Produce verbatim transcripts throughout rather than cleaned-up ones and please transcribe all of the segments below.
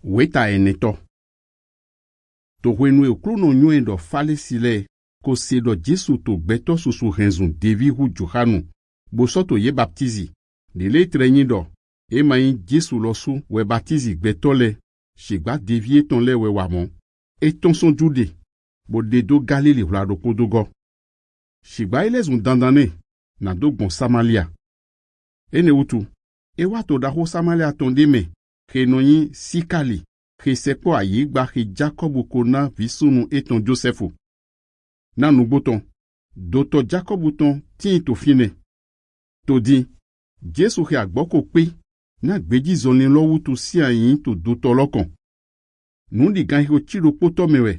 Weta eneto. To wenu e kluno nyue do fale sile ko se do Jesu to beto susu renzun devi hu Johanu. Bosoto ye baptizi. De le trenyi do. E mayin Jesu losu we baptizi betole. Shigba devie ton le we wamon. E ton son jude. Bo de do Galili vlado kodogo. Shigba ele zun dandane. Na do bon Samalia. Ene utu. E wato da ho Samalia ton deme. Ke noyi sikali. Ke sepo ayi gba ke Jacob kona visunu eton Josephu. Na nou boton. Doto Jacob ton tin to fine. To di. Jesu ke agboko pe. Na gbeji zonin lo wutu si ayin to doto lokon. Nou di gan hiro chiro poto mewe.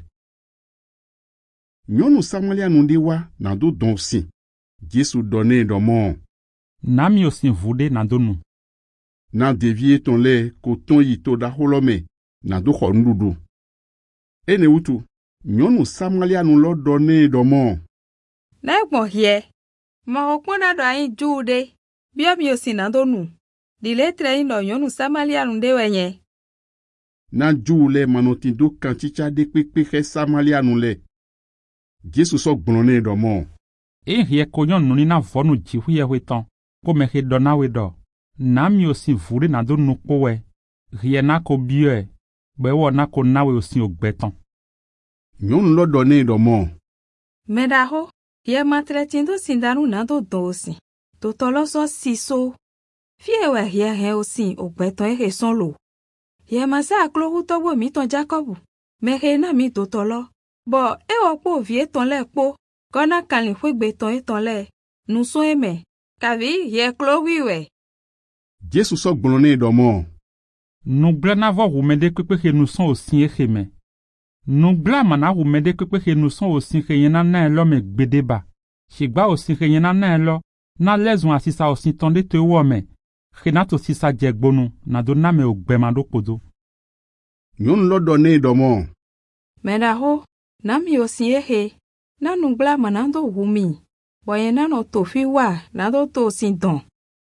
Nyonu Samalia nou di wa na do don si. Jesu donne do mon. Nami osin vude na do nou. Na devie ton le ko ton yi to da holome. Na do khondudu. Ene utu. Nyonu Samalia nou lo donne do mon. Na ekmo hie. Ma okona do ayin jude. Bia mi osin na do nou. Di letre ino nyonu Samalia nou de wenye. Na jule manotin do kanchicha de kpekpe Samalia nou le. Jesu so glone do mon. E hie konyon nuni na vonu jihuye wetan. Ko mehe dona we do. Nami osin vure na do nou kowe. Hie na ko biye. Bewo na ko nawe osin ogbetan. Nyon lo donne do mon. Medaho. Hie matretindo sindanu na do dosi. To tolo so siso. Fie we hie he osin ogbetan e he son lo. Hie masa aklo huto wo mi ton Jacob. Mehe na mi to tolo. Bo e opo vie ton le po. Kona kalin fwegbe ton e ton le. Nou son eme. Kavi hie klo wiwe. Jesu so glone do mon. Nou bla na vo rumede kwekwe ke nou son osin e kheme. Nou bla mana rumede kwekwe ke nou son osin ke yena na lo me gbedeba. Shigba osin ke yena na lo. Na lezon asisa osin tonde te wome. Renato sisa jegbonu na do na me ogbema do kodo. Nyon lo donne do mon. Medaho. Nami osin e he. Na nou bla mana do wumi. Boye na no tofi wa na do to osin don.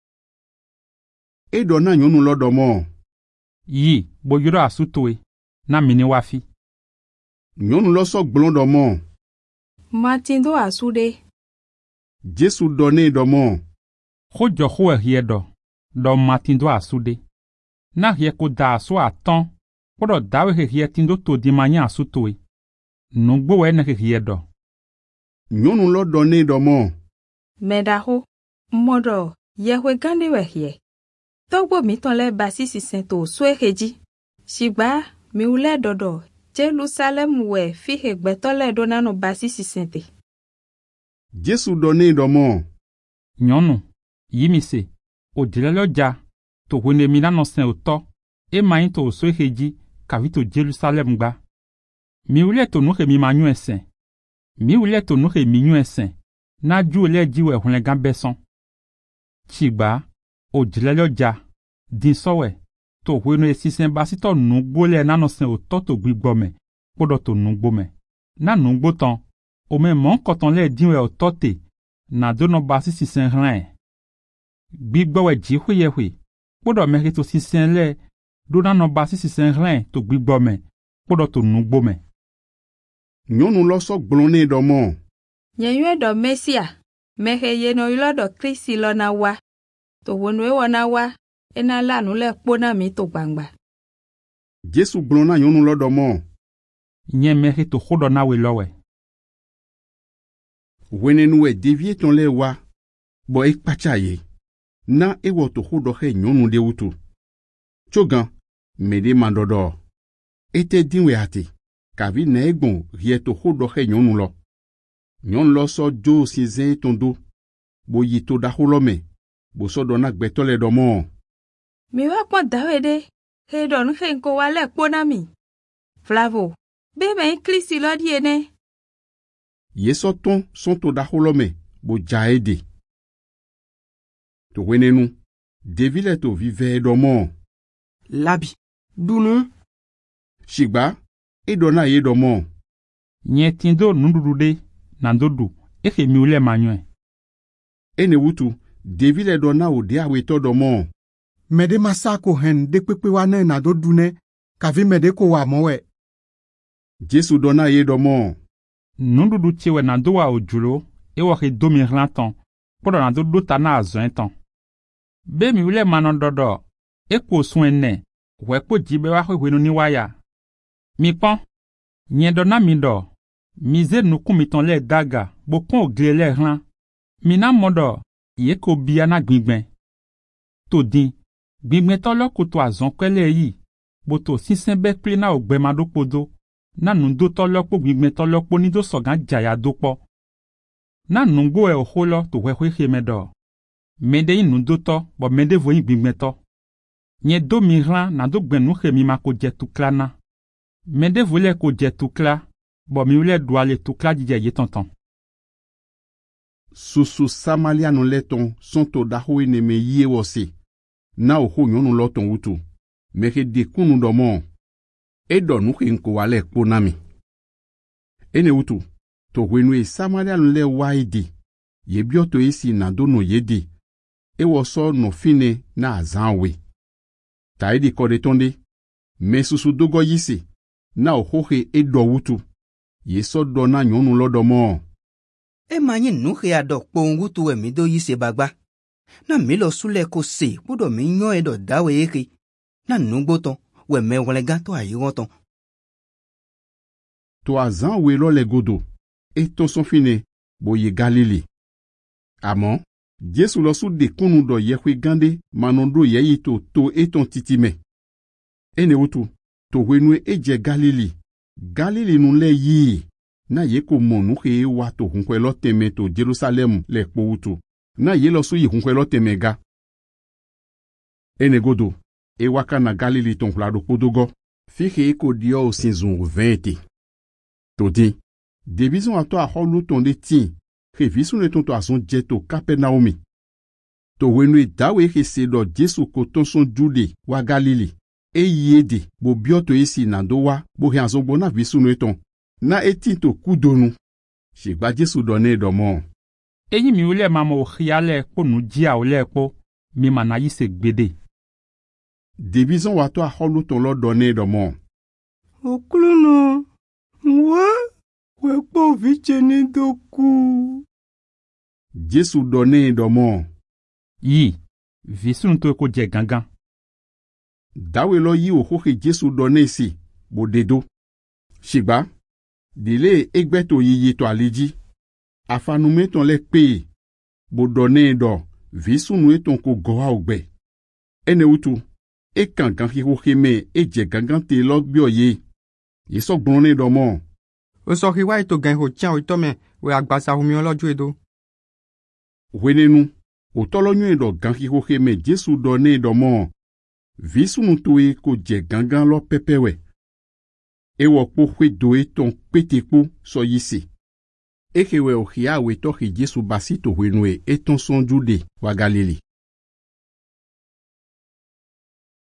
E do na nyonu lo do mon. Yi, bo yoro asutoe. Na mini wafi. Nyonu lo so glon do mon. Matindo asude. Jesu donne do mon. Ho jo ho e hie do. Do matindo asude. Na hie ko da asu aton. Kodo dawe he hie tindo to di manya asutoe. Nungbo we ne hie do. Nyonu lo donne do mon. Medaho. Modo. Yehwe gande we hie. Togbo mi ton le basi si sento swe heji. Shigba mi ule dodo. Jerusalem we fi he gbeto le do nano basi si sente. Jesu donne do mon. Nyonu. Yimise. O dilelo ja. To wene mi nano sen oto. E main to swe heji. Kavito Jerusalem gba. Mi ule to nou he mi manyu esen. Mi ule to nou he mi nyu esen. Na ju le jiwe hunle gambeson. Chigba. O dilelo ja. Din sowe. To weno e sisen basi to nungbo le nano sen o to to gbigbo me. Podo to nungbo me. Na nungbo ton. O men mon koton le dinwe o tote. Na do no basi sisen ren. Gbigbo we jihwe yehwe. Podo me to sisen le. Do nano basi sisen ren to gbigbo me. Podo to nungbo me. Nyonu lo so glone do mon. Nyenywe do Mesia. Mehe ye no ilo do Kristi lo na wa. To wonu e wana wa. Ena la nou le pona mi to bangba. Jesu glona nyonu lo do mon. Nye mehe to hodo na we lowe. Wene nou e devie ton le wa. Bo ek pachaye. Na e wo to hodo he nyonu de utu. Chogan. Mede mandodo. Ete dinwe ate. Kavi ne egbon rie to hodo he nyonu lo. Nyon lo so jo si zen tondo. Bo yi to da holome. Bo so do na gbetole do mon. Mi wa pon dawede. He don he nko wale pona mi. Flavo. Bebe Kristi lo di ene. Yeso ton son to da holome. Bo jaede. To wene nou. Devile to vive do mon. Labi. Dounou. Shigba. E do na ye do mon. Nye tindo nundudude. Nandodu. Ehe mi ule manywe. Ene wutu. Devile do na o de awe to do mon. Mede masako hen de pepe wane na do dune. kavi mede ko wa mowe. Jesu donna ye domo. Nududu tiwe na do wa ojulo, e wa ke do mi ranton, podo na do do tana azon ton. Be mi wule manon dodo, e ko swenne, we ko jibe wa ko wenu ni waya. Mi pon, nyen donna mi do, mi ze nu kumiton le daga, bo kon ogle le ran. Mi na modo, ye ko biya na gbigben. To din, gbigben to lo ko to azon kwele yi, bo to sinsen be pli na ogbe mado podo. Na nundo tolokpo gbigben tolokpo ni do sogan jaya dopo. Na nungo e oholo to wehwe hemedo. Mede yi nundo to, bo mede vo yi gbigben to. Nye do miran na do gbenu hemi ma ko jetu klana. Mede vole ko jetu kla, bo mi ule douale tu kla dije ye tonton. Susu Samalia no leton son to daho ene me ye wose. Na oho nyonu loton utu. Meke de kunu domo. Edo nuke nko wale kponami. Ene utu, to wenwe Samaria nle waidi, ye bioto esi na dono yedi, e woso no fine na azanwe. Ta edi kode tonde, me susu dogo yisi, na ohohe edo utu, ye so do na nyonu lodomo. E manye nuke ado kpon utu we mido yisi bagba. Na milo sule ko se, pudo minyo edo dawe eki, na nugboton. We me wole gato ayi woton. To azan we lo le godo, e to son fine, bo ye Galili. Amon, Jesu lo su de kunu do ye kwe gande, manondo ye yi to to eton titime. Ene utu, to wenwe eje Galili. Galili nun le yi, na ye ko monu ke e wato hunkwe lo teme to Jerusalem le po utu. Na ye lo su yi hunkwe lo teme ga. Ene godo. E waka na Galili ton plado podogo, fike eko dio sinzon vingt. Todi, debizon ato a holo ton de tin, ke visu ne ton to azon jeto Kapernaumi. To wenwe dawe ke se do Jesu koton son jude wa Galili, e yede bo bioto esi nandowa bo hianzo bona visu ne ton, na etin to kudonu. Shigba Jesu donne domo. Eyi mi ule mama o khiale po nu jia ole po, mi manayi se gbede. Debizon wato a holo ton lo donne domo. Okuluno, mwe, we po vichene doku. Jesu donne domo. Yi, visu nto ko je gangan. Dawe lo yi ohoke Jesu donne si, bo dedo. Shigba, dile egbeto yiyi to aliji. Afanume ton le pe, bo donne do, visu nwe ton ko goa ogbe. Ene utu. E kankan ki ho keme e je gangan te log bio ye. Ye so gbonne domo. O so ki wa ito gen ho tian o ito me, we agbasa humi oloju edo. Wenenu, o tolo nyu edo gan ki ho keme Jesu donne domo. Visu nutoe ko je gangan lo pepewe. E wo po kwe doe ton pete po so yisi. E kewe o kia we to ki Jesu basito wenwe eton son jude wa Galili.